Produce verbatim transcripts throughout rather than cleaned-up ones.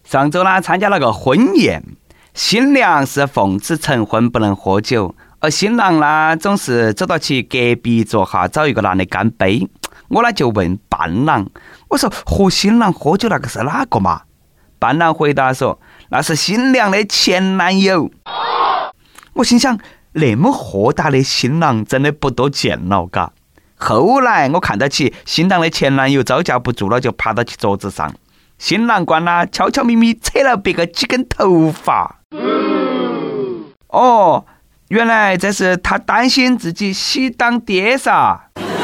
上周呢参加了个婚宴，新娘是奉旨成婚不能喝酒，而新郎呢总是走到其隔壁坐下找一个男的干杯。我呢就问伴郎，我说和新郎喝酒那个是哪个嘛？伴郎回答说那是新娘的前男友。我心想那么豁达的新郎真的不多见了嘎。后来我看到起新郎的前男友招架不住了，就爬到其桌子上，新郎官呢悄悄咪咪扯了别个几根头发。哦，原来这是他担心自己喜当爹噻。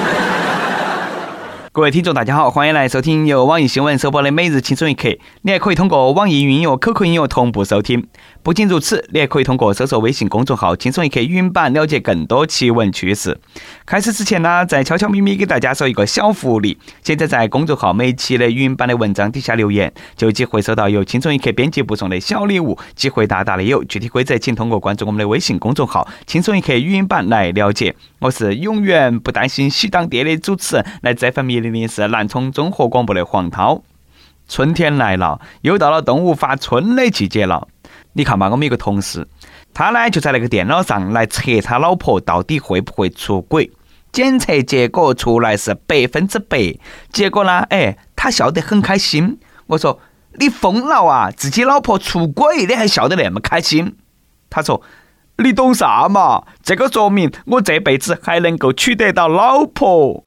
各位听众大家好，欢迎来收听由网易新闻首播的每日轻松一刻。你还可以通过网易云音乐、Q Q 音乐同步收听。不仅如此，你还可以通过搜索微信公众号轻松一刻语音版了解更多奇闻趣事。开始之前呢，再悄悄咪咪给大家说一个小福利，现在在公众号每期的语音版的文章底下留言，就有机会收到由轻松一刻编辑部送的小礼物，机会大大的有。具体规则请通过关注我们的微信公众号轻松一刻语音版来了解。我是永远不担心喜当爹的主持人，来自 F M 一零零四南充综合广播的黄涛。春天来了，又到了动物发春的季节了。你看吧，我们有个同事，他呢就在那个电脑上来测他老婆到底会不会出轨，检测结果出来是百分之百。结果呢，哎，他笑得很开心。我说你疯了啊，自己老婆出轨你还笑得那么开心？他说你懂啥嘛？这个说明我这辈子还能够娶得到老婆。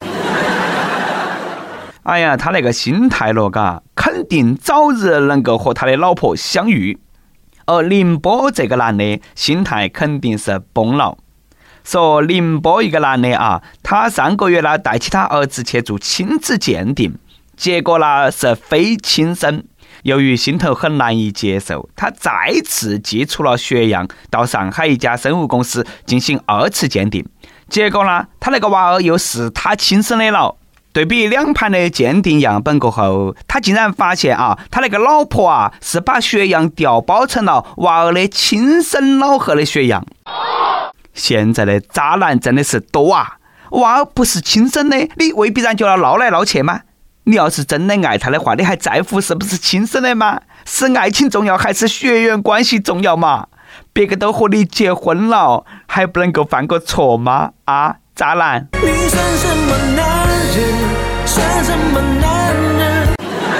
哎呀，他那个心态了嘎，肯定早日能够和他的老婆相遇。而宁波这个男的心态肯定是崩了。说宁波一个男的啊，他上个月呢带起他儿子去做亲子鉴定，结果呢是非亲生。由于心头很难以接受，他再次寄出了血样到上海一家生物公司进行二次鉴定，结果呢他那个娃儿又是他亲生的了。对比两盘的鉴定样本过后，他竟然发现啊，他那个老婆啊是把血样调包成了娃儿的亲生老贺的血样。现在的渣男真的是多啊！娃儿不是亲生的，你未必然就要闹来闹去吗？你要是真的爱他的话，你还在乎是不是亲生的吗？是爱情重要还是血缘关系重要嘛？别个都和你结婚了，还不能够犯个错吗？啊，渣男！你算什么男人？算什么男人？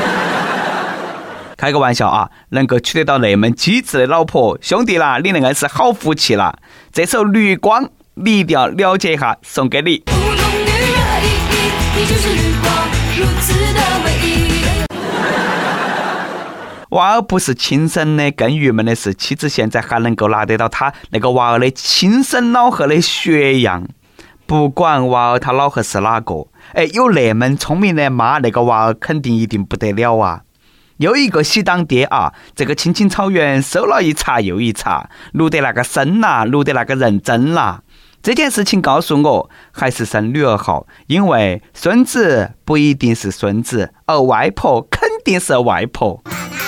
开个玩笑啊，能够娶得到那么机智的老婆，兄弟啦，你那个是好福气啦。这首《绿光》你一定要了解一下，送给你。不懂女人的意义，你就是绿光，如此的唯一。娃儿不是亲生的，更郁闷的是妻子现在还能够拿得到他那个娃儿的亲生老贺的血样。不管娃儿他老贺是哪个，哎，有那么聪明的妈，那个娃儿肯定一定不得了啊！又一个喜当爹啊！这个青青草原收了一茬又一茬，录得那个深啦，录得那个认真啦。这件事情告诉我，还是生女儿好，因为孙子不一定是孙子，而外婆肯定是外婆。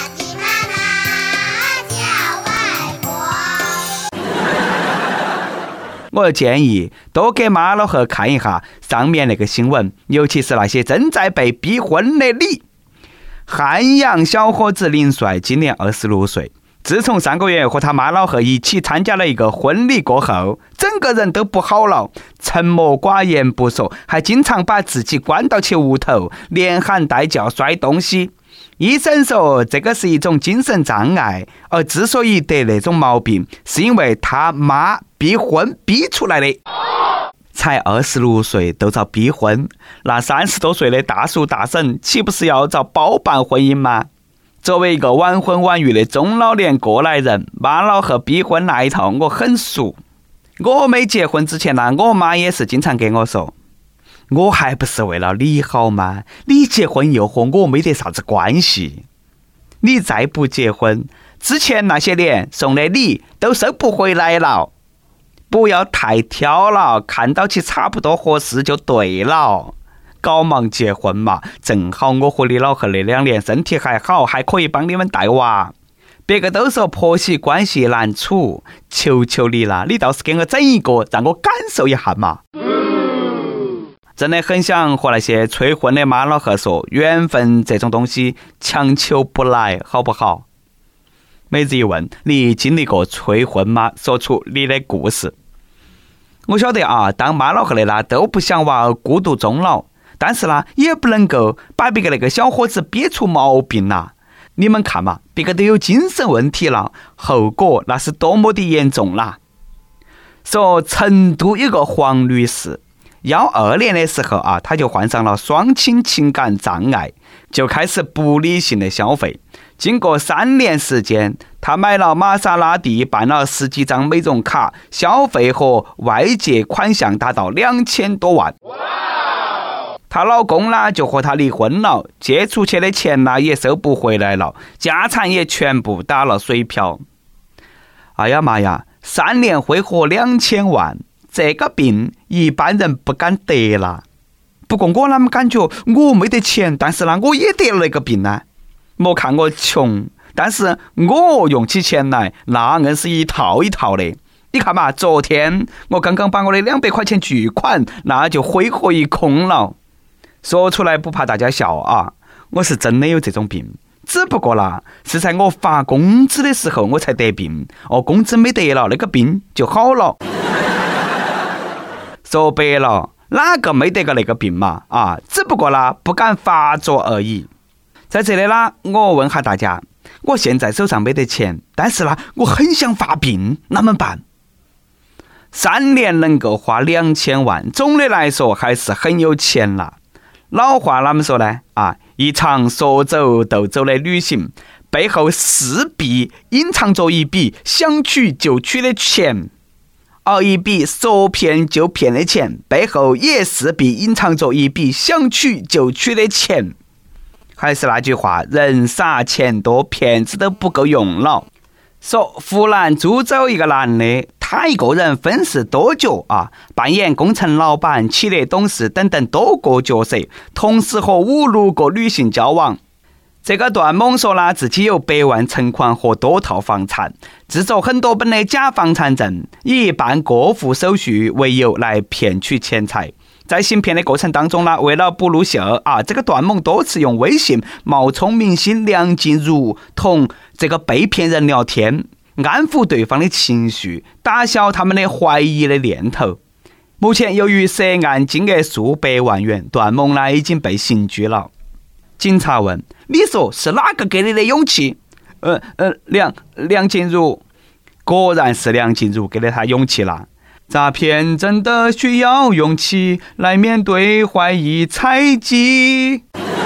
我建议多给妈老汉看一下上面那个新闻，尤其是那些正在被逼婚的你。汉阳小伙子林帅今年二十六岁，自从上个月和他妈老汉一起参加了一个婚礼过后，整个人都不好了，沉默寡言不说，还经常把自己关到起屋头，连喊带叫摔东西。医生说这个是一种精神障碍，而之所以得那种毛病，是因为他妈逼婚逼出来的。才二十六岁都遭逼婚，那三十多岁的大叔大婶岂不是要遭包办婚姻吗？作为一个晚婚晚育的中老年过来人，妈老和逼婚那一套我很熟。我没结婚之前呢，我妈也是经常给我说，我还不是为了你好吗？你结婚又和我没得啥子关系。你再不结婚，之前那些年送的礼都收不回来了。不要太挑了，看到起差不多合适就对了。搞忙结婚嘛，正好我和你老贺那两年身体还好，还可以帮你们带娃。别个都说婆媳关系难处，求求你了，你倒是给我整一个，让我感受一下嘛。真的很想和那些催婚的妈老贺说，缘分这种东西强求不来，好不好？ 每日一问，你经历过催婚吗？说出你的故事。我晓得啊，当妈老汉的啦都不想娃孤独终老，但是啦也不能够把别个那个小伙子憋出毛病啦。你们看嘛，别个都有精神问题了，后果那是多么的严重啦。说成都有个黄女士，幺二年的时候啊，她就患上了双亲情感障碍，就开始不理性的消费。经过三年时间，她买了玛莎拉蒂，办了十几张美容卡，消费和外借款项达到两千多万。她老公呢就和她离婚了，借出去的钱呢也收不回来了，家产也全部打了水漂。哎呀妈呀，三年挥霍两千万，这个病一般人不敢得啦。不过我啷么感觉我没得钱，但是呢我也得了那个病呢？莫看我穷，但是我用起钱来那硬是一套一套的。你看嘛，昨天我刚刚把我的两百块钱巨款那就挥霍一空了。说出来不怕大家笑啊，我是真的有这种病，只不过啦是在我发工资的时候我才得病，哦，工资没得了，那个病就好了。说白了，哪个没得个那个病嘛？啊，只不过啦不敢发作而已。在这里啦，我问下大家，我现在手上没得钱，但是啦我很想发病，那么办？三年能够花两千万，总的来说还是很有钱啦。老话哪么说呢？啊，一场说走就走的旅行，背后势必隐藏着一笔想取就取的钱，而一笔说骗就骗的钱，背后也势必隐藏着一笔想取就取的钱。还是那句话，人傻钱多，骗子都不够用了。说湖南株洲一个男的，他一个人分饰多角啊，扮演工程老板、企业董事等等多个角色，同时和五六个女性交往。这个段猛说呢，自己有百万存款和多套房产，制作很多本的假房产证，以办过户手续为由来骗取钱财。在行骗的过程当中呢，为了不露馅啊，这个段猛多次用微信冒充明星梁静茹同这个被骗人聊天，安抚对方的情绪，打消他们的怀疑的念头。目前由于涉案金额数百万元，段猛呢已经被刑拘了。警察问：你说是哪个给你的勇气？呃呃，梁梁静茹，果然是梁静茹给了他勇气了。诈骗真的需要勇气来面对怀疑猜忌。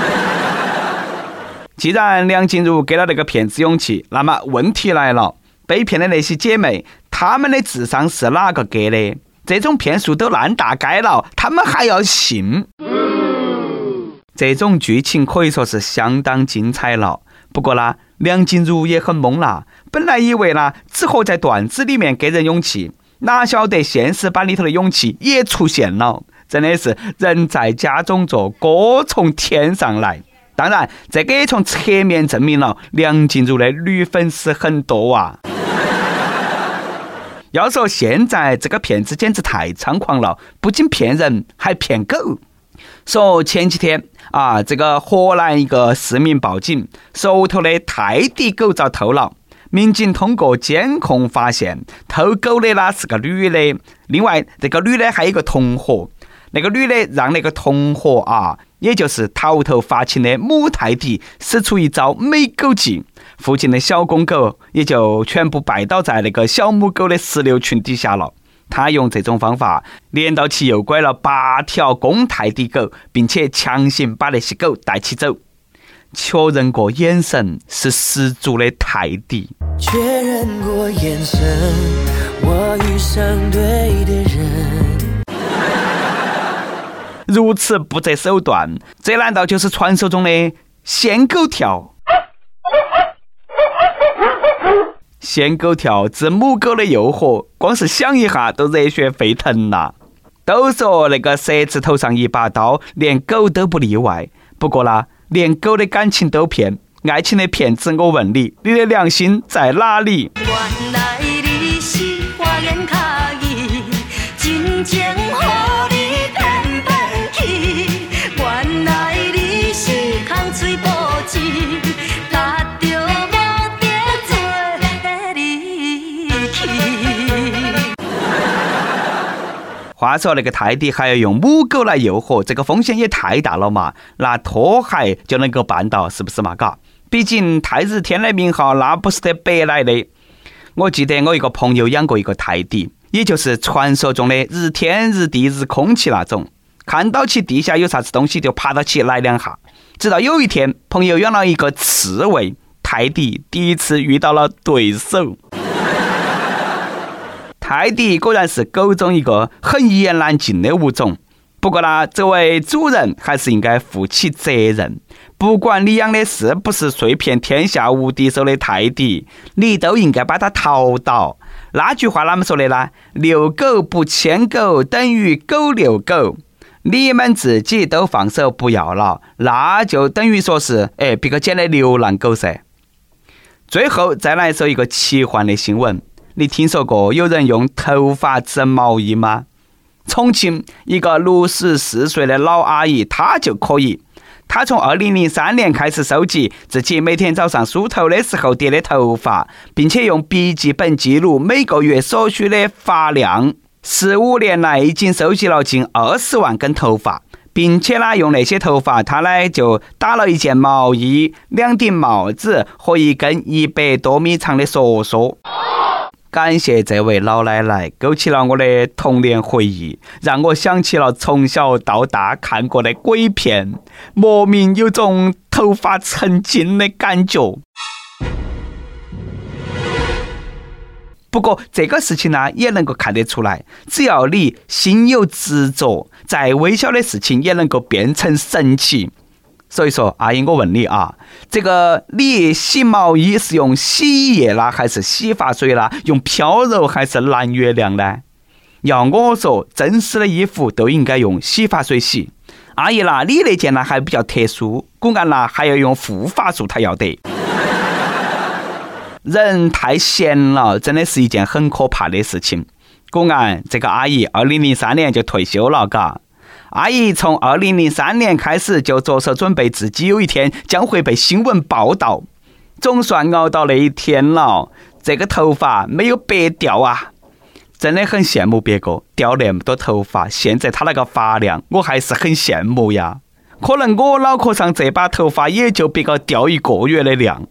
既然梁静茹给了那个骗子勇气，那么问题来了，被骗的那些姐妹，她们的智商是哪个给的？这种骗术都烂大街了，她们还要信？这种剧情可以说是相当精彩了。不过啦，梁静茹也很懵啦，本来以为啦只和在段子里面给人勇气，哪晓得现实版里头的勇气也出现了，真的是人在家中坐，锅从天上来。当然这个也从侧面证明了梁静茹的女粉丝很多啊。要说现在这个骗子简直太猖狂了，不仅骗人还骗狗。说前几天啊，这个河南一个市民报警，手头的泰迪狗遭偷了。民警通过监控发现，偷狗的呢是个女的，另外这个女的还有一个同伙，那个女的让那个同伙啊，也就是逃头发情的母泰迪使出一招美狗计，附近的小公狗也就全部拜倒在那个小母狗的石榴裙底下了。他用这种方法连到起诱拐了八条公泰迪狗，并且强行把那些狗带起走。确认过眼神是十足的泰迪， 确认过眼神，我遇上对的人。 如此不择手段，这难道就是传说中的仙狗跳？仙狗跳治母狗的诱惑，光是想一下都热血沸腾了。都说那个蛇子头上一把刀，连狗都不例外。不过啦，连狗的感情都骗，爱情的骗子，我问你，你的良心在哪里？ 原来你是花言巧语，真情予你骗骗去。原来你是空嘴无舌，踏着无得做话说那个泰迪还要用母狗来诱惑，这个风险也太大了嘛，拿拖鞋就能够办到，是不是嘛？嘎，毕竟泰日天的名号那不是得白来的。我记得我一个朋友养过一个泰迪，也就是传说中的日天日地日空气那种，看到起地下有啥子东西就爬到起来两下。直到有一天，朋友养了一个刺猬，泰迪第一次遇到了对手。泰迪果然是狗中一个很一言难尽的物种，不过呢，这位主人还是应该负起责任。不管你养的是不是碎遍天下无敌手的泰迪，你都应该把它淘到。那句话哪么说的呢？遛狗不牵狗等于狗遛狗。你们自己都放手不要了，那就等于说是哎，别个捡的流浪狗噻。最后再来说一个奇幻的新闻，你听说过有人用头发织毛衣吗？重庆一个六十四岁的老阿姨，她就可以。她从二零零三年开始收集自己每天早上梳头的时候跌的头发，并且用笔记本记录每个月所需的发量。十五年来已经收集了近二十万根头发，并且呢，用那些头发，她呢就打了一件毛衣、两顶帽子和一根一百多米长的梭梭。感谢这位老奶奶，勾起了我的童年回忆，让我想起了从小到大看过的鬼片，莫名有种头发成精的感觉。不过这个事情呢，也能够看得出来，只要你心有执着，再微小的事情也能够变成神奇。所以说，阿姨，我问你啊，这个你洗毛衣是用洗衣液啦，还是洗发水啦？用飘柔还是蓝月亮呢？要我说，真实的衣服都应该用洗发水洗。阿姨啦，你那件呢还比较特殊，果然啦还要用护发素才要得。人太闲了，真的是一件很可怕的事情。果然，这个阿姨二零零三年就退休了，嘎。阿姨从二零零三年开始就着手准备自己有一天将会被新闻报道，总算熬到那一天了。这个头发没有白掉啊，真的很羡慕别个掉那么多头发。现在他那个发量，我还是很羡慕呀。可能我脑壳上这把头发也就别个掉一个月的量。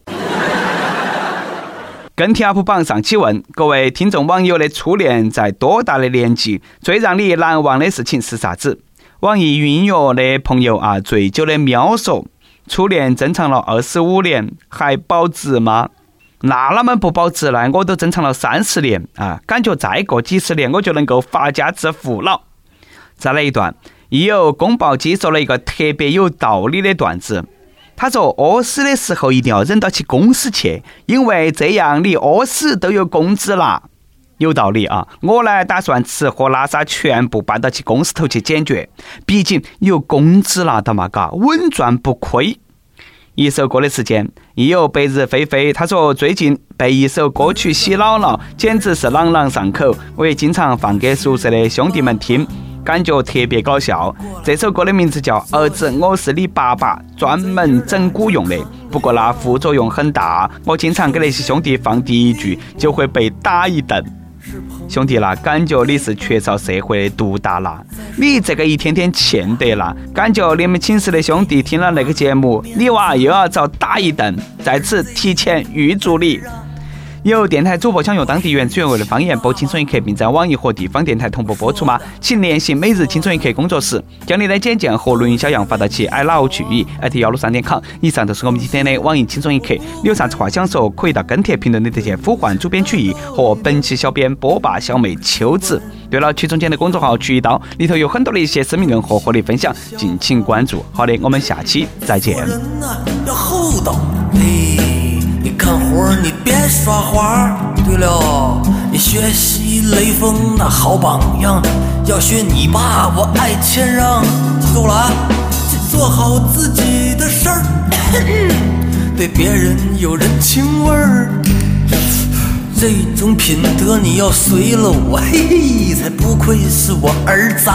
跟帖 U P 榜上期问各位听众网友的初恋在多大的年纪？最让你难忘的事情是啥子？网易云音乐的朋友啊，醉酒的喵说，初恋珍藏了二十五年，还保值吗？那那么不保值呢？我都珍藏了三十年啊，感觉再过几十年我就能够发家致富了。再来一段，亦有宫保鸡说了一个特别有道理的段子。他说，屙屎的时候一定要忍到起公司去，因为这样你屙屎都有工资啦。有道理啊，我呢打算吃喝拉撒全部搬到起公司头去解决，毕竟有工资拿到嘛，嘎，稳赚不亏。一首歌的时间，亦有白日飞飞，他说最近被一首歌曲洗脑了，简直是朗朗上口，我也经常放给宿舍的兄弟们听，感觉特别搞笑。这首歌的名字叫《儿子我是你爸爸》，专门整蛊用的，不过那副作用很大，我经常给那些兄弟放第一句就会被打一顿。兄弟啦，感觉你是缺少社会的毒打啦，你这个一天天欠得啦，感觉你们寝室的兄弟听了那个节目，你娃又要遭打一顿，在此提前预祝你。有电台主播想用当地原汁原味的方言播《青春一刻》，并在网易和地方电台同步播出吗？请联系每日青春一刻工作室，将你的简介和录音小样发到其 i love 曲艺 at 一六三点 com。以上都是我们今天的网易青春一刻，你有啥子话想说，可以到跟帖评论里头去呼唤主编曲艺和本期小编波霸小妹秋子。对了，曲中间的公众号曲一刀里头有很多的一些私密人和活力分享，敬请关注。好的，我们下期再见。 要厚道。你看活你别耍花。对了，你学习雷锋的好榜样，要学你爸，我爱谦让。记住了啊，做好自己的事儿，对别人有人情味儿。这种品德你要随了我，嘿嘿，才不愧是我儿子。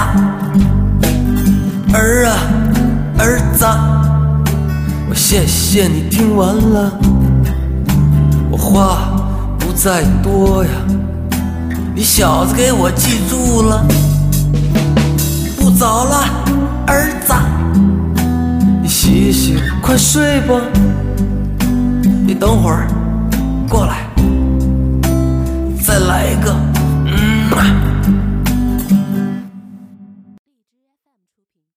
儿啊，儿子，我谢谢你听完了。我话不再多呀，你小子给我记住了。 早了，儿子，你洗洗，快睡吧。你等会儿过来，再来一个，嗯。